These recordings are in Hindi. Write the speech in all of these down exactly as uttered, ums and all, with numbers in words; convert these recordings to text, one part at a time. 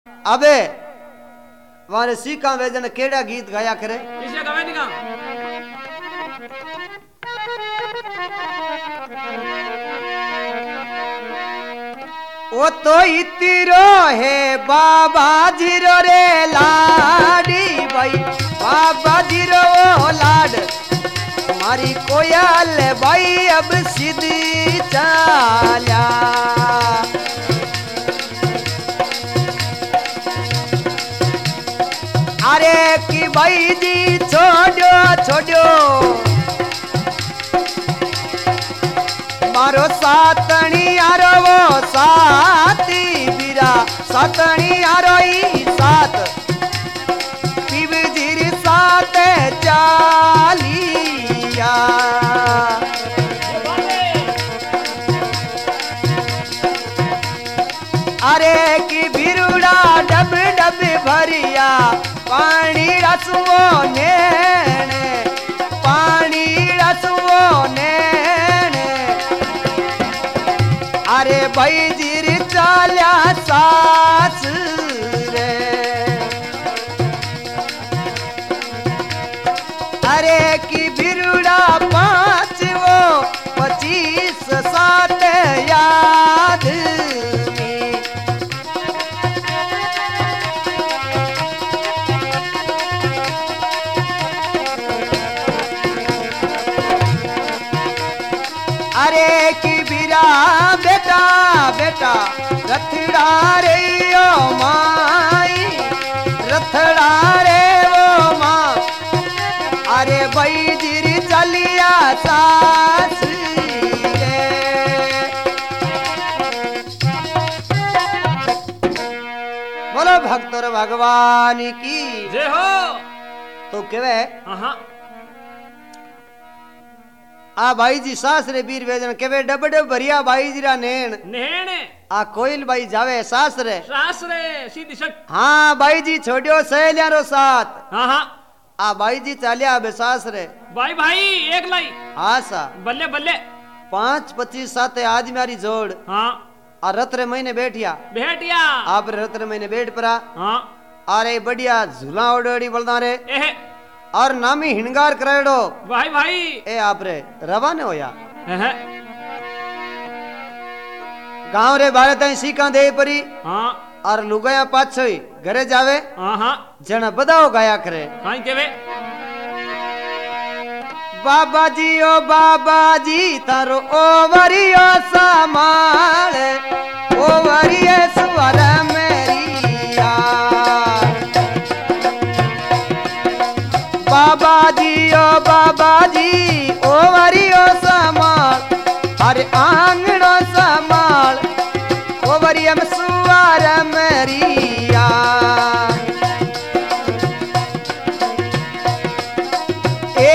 अबे वारे सीका वेजन केड़ा गीत गाया करे इसे गावे नहीं गा ओ तो इतिरो है बाबा जीरो रे लाडी भाई बाबा जीरो लाड तुम्हारी कोयल भाई अब सीधी चाल्या अरे की भाई जी छोड़ो छोड़ो मारो सातणी आरो वो साती बीरा सातणी आरो ई सात पीव जीर सात चालिया अरे की बिरुड़ा डब डब भरिया पानी रसवो नेने पानी रसवो नेने अरे भाई जीर चाल्या सास रे अरे की बिरुड़ा पाँच वो पच्चीस सात याद अरे की बिरा बेटा बेटा रथड़ा रे ओ माई रथड़ा रे ओ माँ अरे भाई जीरी चलिया सास रे बोलो भक्तर भगवान की जय हो तो केवे हाँ आ भाई जी सास रे वीर वेदन केवे डब डब भरिया भाई जी रा नेण नेण आ कोयल भाई जावे सास रे सास रे सीधी सट हाँ भाई जी छोड़ियो सहेलिया रो साथ हाँ हाँ आ भाई जी चालिया बे सास रे भाई भाई एक लाई हाँ सा बल्ले बल्ले पांच पच्चीस सात आज मारी जोड़ हाँ आ रत्र महीने बैठिया बेटिया आप रत्र महीने बैठ परा हाँ अरे बढ़िया झूला ओडोड़ी बोलदा रे एह और नामी हिणगार करायडो भाई भाई ए आप रे रवाने होया एह गांव रे बारे ताई सीका दे परी हाँ और लुगाया पाछोई घरे जावे हाँ हाँ जण बदाओ गाया करे हाँ केवे बाबा जी ओ बाबा जी तारो ओवरियो समाल ओवरिये स्वर मेरिया बाबा जी ओ बाबा जी ओवरियो समाल अरे आंगड़ो समाल ओवरियम सुवर मेरिया ए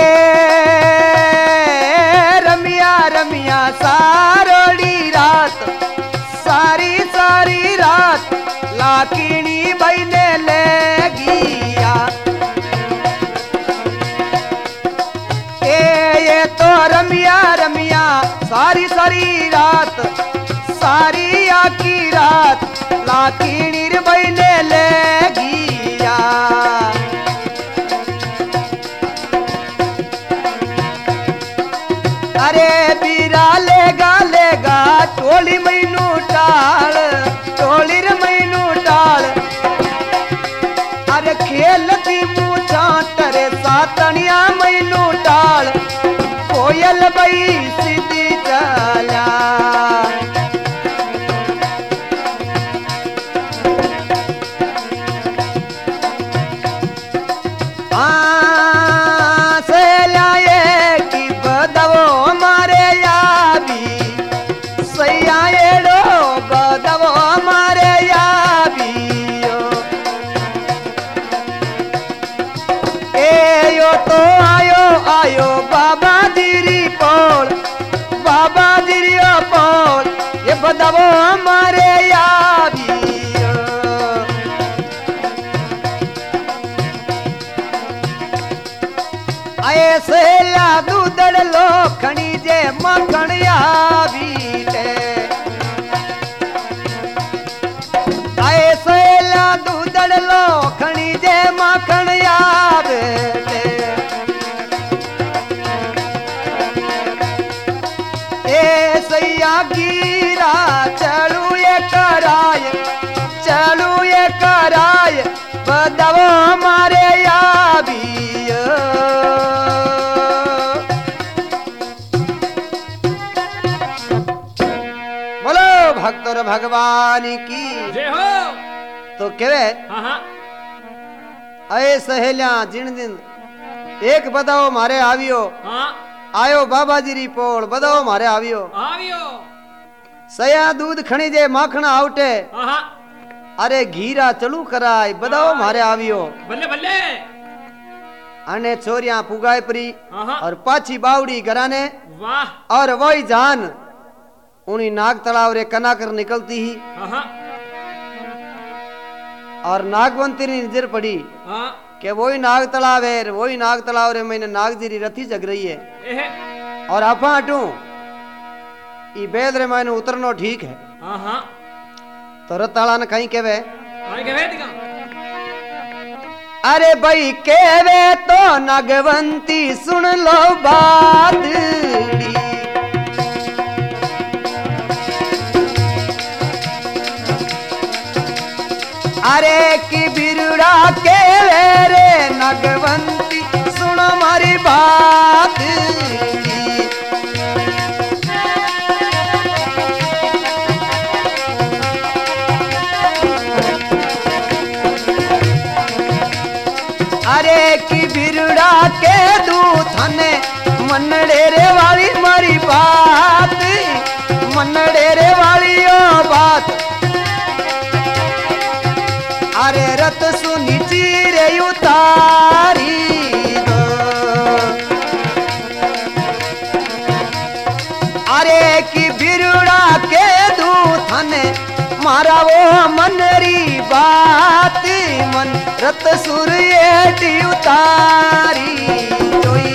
रमिया रमिया सारोड़ी रात सारी सारी रात लाकिनी बहने ले गिया ए ये तो रमिया रमिया सारी सारी रात सारी आकी रात लाकिनी बहने ले गिया अरे बीरा लेगा लेगा टोली मैनू टाल टोली रे मैनू टाल अरे खेलती मूछा तरे सातनिया मैनू टाल कोयल बई सीधी चला आयो बाबा दिरी पोल बाबा दिरियो पोल ये बदवो हमारे याबियो आए सेला दूधड़ लो खणी जे मखण याबीले आए सेला करू ये कराय बदवो मारे आबियो। बोलो भक्त और भगवान की जय हो। तो केवे हाँ हाँ अये सहेलिया जिन दिन एक बदाओ मारे आवियो हाँ आयो बाबा जी री पोल बदाओ मारे आवियो आवियो सया दूध खणी जे माखणा आवटे हाँ हाँ अरे घीरा चलू कराय बदाओ मारे आवियो बल्ले बल्ले अने छोरिया पुगाय परी हाँ हाँ और पाछी बावड़ी घराने वाह और वही जान उन्हीं नाग तालाब रे कना कर निकलती ही हाँ हाँ और नागवंती री नजर पड़ी हाँ कि वही नाग तालाब है वही नाग तालाब रे मैंने नाग जी री रथी जग रही है एहे और आपा हटू ई बेद रे मैंने उतरनो ठीक है। हाँ हाँ तो रताला ने कहीं केवे भाई के वेद का अरे भाई केवे तो नागवंती सुन लो बात अरे की बिरुड़ा के रे नगवंती सुनो मारी बात अरे की बिरुड़ा के दूथने मनड़े रे वाली मारी बात मनड़े रे वाली ओ बात अरे रत सुनी चीरे उतारी दो अरे की बिरुड़ा के दूथने मारा वो मनरी बात मन रत सूर्य उतारी जोई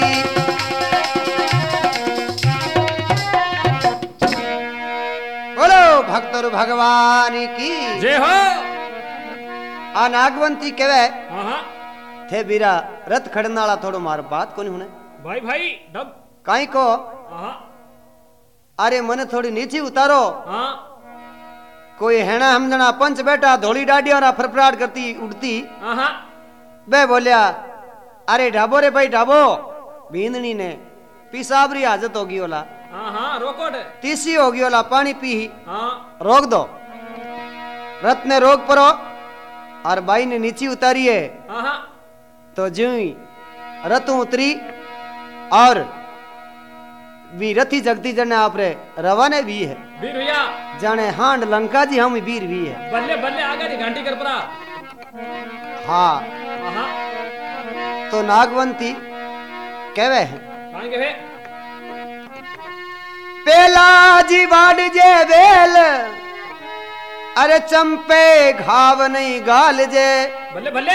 बोलो भक्त भगवान की जय हो। आ नागवंती केवे हाँ हाँ थे बीरा रथ खड़न वाला थोड़ो मार बात कोनी होने भाई भाई डब काई को हाँ अरे मने थोड़ी नीचे उतारो हाँ कोई हेना हमजना पंच बेटा धोली डाडी और फरफराट करती उड़ती हाँ हाँ बे बोलिया अरे ढाबो रे भाई ढाबो बींदनी ने पिसाबरी हाजत होगी ओला हाँ हाँ रोकोट तीसी होगी ओला पानी पी हाँ रोक दो रथ ने रोक परो और बाई ने नीचे उतारी है हाँ हाँ तो ज्यों ही रथ उतरी और वी रथी जगती जने आपरे रवाने भी है वीर भैया जाने हांड लंका जी हम वीर भी है बल्ले बल्ले आगे दी घंटी कर परा हाँ हाँ हाँ तो नागवंती कहवे है कहाँ के वे पेला जी वाड जे बेल अरे चंपे घाव नहीं गाल जे बल्ले बल्ले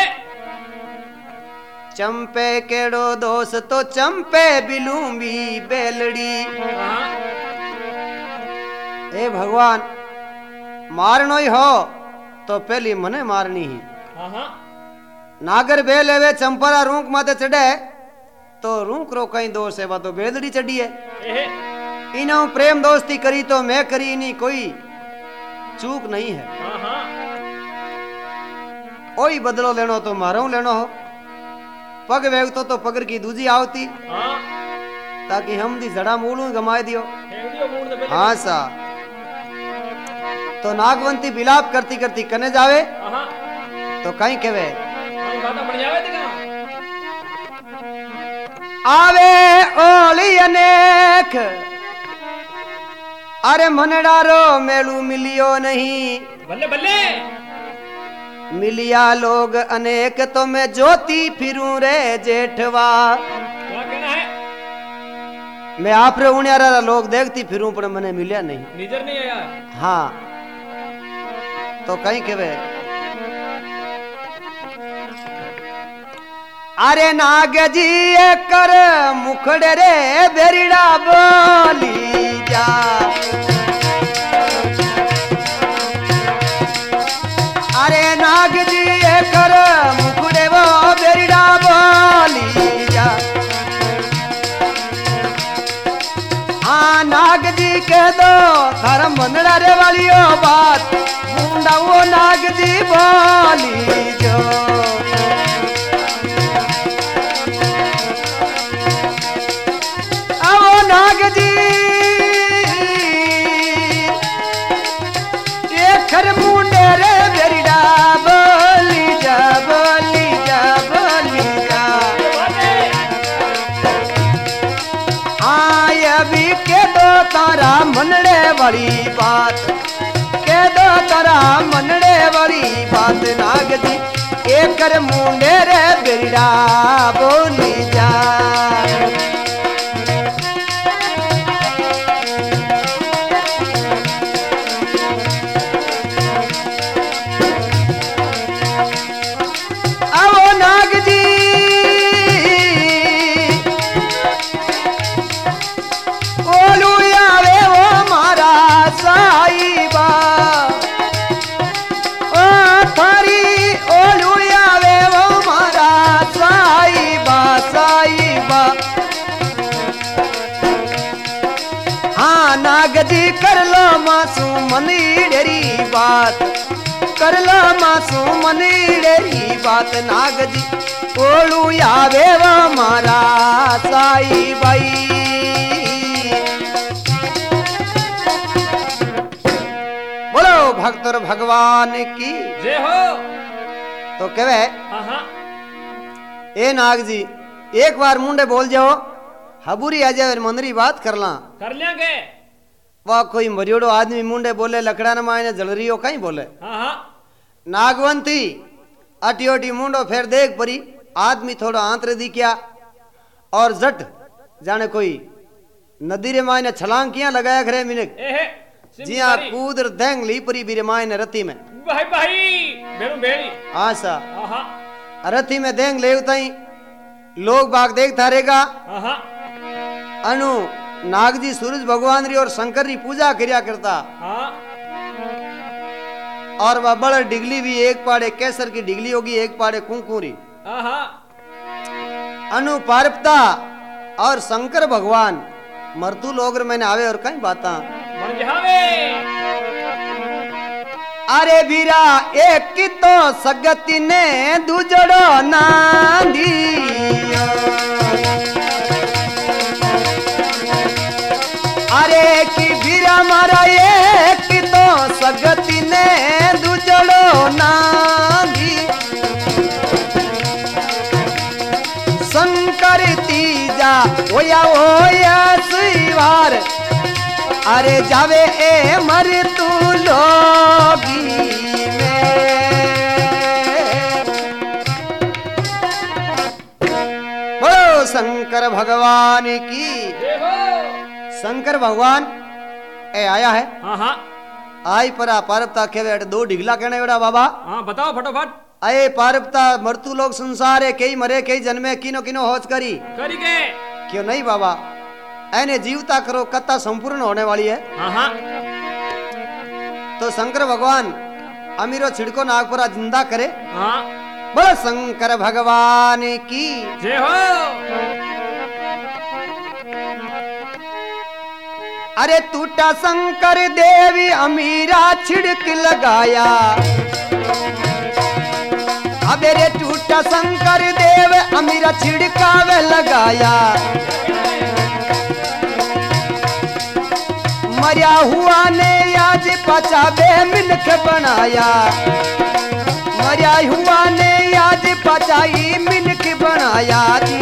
चंपे केड़ो दोष तो चंपे बिलूंबी बेलड़ी हाँ ए भगवान मारनो ही हो तो पहली मने मारनी ही हाँ हाँ नागर बेल एवे चंपरा रूंक माते चढ़े तो रूंक रो कहीं दोष है तो बेलड़ी चढ़ी है एहे इन्हों प्रेम दोस्ती करी तो मैं करी नहीं कोई चूक नहीं है हाँ हाँ ओई बदलो लेनो तो मारो लेनो हो पग वेगतो तो पगर की दूजी आवती हाँ ताकि हम दी जड़ा मूलू गमाए दियो फेंक दियो मूड दे हाँ सा तो नागवंती बिलाप करती करती कने जावे हाँ हाँ तो कहीं केवे कहीं बात बढ़ जावे दिखा आवे ओली अनेक अरे मनडारो मेलू मिलियो नहीं बल्ले बल्ले मिलिया लोग अनेक तो मैं ज्योति फिरूं रे जेठवा क्या कहना है मैं आप रे उन्यारा लोग देखती फिरूं पर मने मिलिया नहीं निजर नहीं आया हाँ तो कहीं केवे अरे नाग जी कर मुखड़े रे बेरिड़ा बोली जा अरे नाग जी कर मुखड़े वो बेरिड़ा बोली जा हाँ नाग जी के दो धर्म मंदड़ा रे वाली ओ बात नवो नाग जी बोली जो आवो नाग जी ये खर मुंडे रे बेरिडा बोली जा बोली जा बोली जा आय अभी के दो तारा मनड़े वाली बात के दो तारा मनड़े वाली बात नाग जी एक कर मुंडे रे बेरिडा बोली जा आओ नाग जी ओलू आवे वो मारा साईबा ओ थारी ओलू आवे वो मारा साईबा साईबा हाँ नाग जी कर लो मासू मनी डेरी बात कर लो मासू मनी डेरी बात नाग जी ओलू आवे वो मारा साई बाई बोलो भक्त और भगवान की जय हो। तो कहवे हाँ हाँ ए नाग जी एक बार मुंडे बोल जाओ हबूरी आ जाए मंदरी बात कर ला कर लेंगे। वाह कोई मरियोड़ो आदमी मुंडे बोले लकड़ा न मायने जलरियो कहीं बोले हाँ हाँ नागवंती अटी ओटी मुंडो फेर देख परी आदमी थोड़ा आंतरे दिखया और जट जाने कोई नदी रे मायने छलांग किया लगाया घरे मिनक ए है जिया कूदर देंग ली परी बीरे मायने रती में भाई भाई बेरू बेड़ी आसा हाँ हाँ रती में देंग ले उताई लोग बाग देख थारेगा हाँ हाँ अनु नागजी सूरज भगवान री और शंकर री पूजा करया करता हाँ और वह बड़ डिगली भी एक पाड़े केसर की डिगली होगी एक पाड़े कुंकुरी हाँ हाँ अनु पारपता और शंकर भगवान मरतू लोग मैंने आवे और कहीं बाता मन जहावे अरे बीरा एक की तो सगति ने दूजड़ो नांदी अरे की बीरा मारा एक की तो सगति ने दूजड़ो नांदी शंकर तीजा ओया ओया सुवार अरे जावे ए मर तू लोगी में बोलो शंकर भगवान की जय हो। शंकर भगवान ए आया है हाँ हाँ आई परा पारपता खेवे दो डिगला कहने बेटा बाबा हाँ बताओ फटोफट। अये पारपता मरतू लोग संसार है कई मरे कई जन्मे किनो किनो होच करी करी के क्यों नहीं बाबा ऐने जीवता करो कथा संपूर्ण होने वाली है। हाँ हाँ तो शंकर भगवान अमीरो छिड़को नागपुरा जिंदा करे हाँ बोलो शंकर भगवान की जय हो। अरे टूटा शंकर देवी अमीरा छिड़क लगाया अबे रे टूटा शंकर देव अमीरा छिड़कावे लगाया मरिया हुआ ने आज पचावे मिलक बनाया मरिया हुआ ने आज पचाई मिलक बनाया जी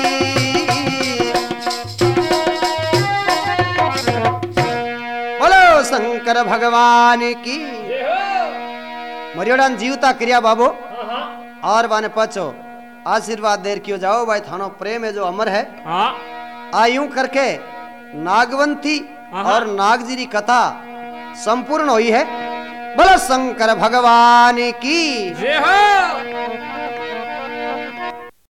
बोलो शंकर भगवान की जय हो। मरियोड़ान जीवता क्रिया बाबू हाँ हाँ और बाने पचो आशीर्वाद देर क्यों जाओ भाई थानो प्रेम है जो अमर है हाँ आयु करके नागवंती हाँ। और नागजी की कथा संपूर्ण हुई है बोलो शंकर भगवान की जय हो।